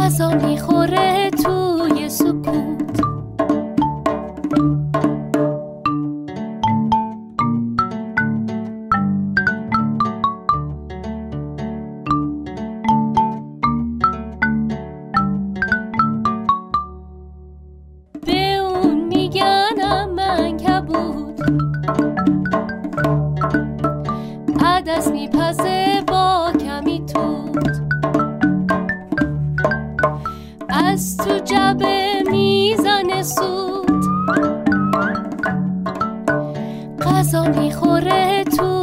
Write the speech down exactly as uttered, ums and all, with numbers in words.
غذا میخوره توی سکوت. به اون میگنم من کبود، عدس میپزه با کمی توت، از تو جبه میزنه سود، غذا میخوره تو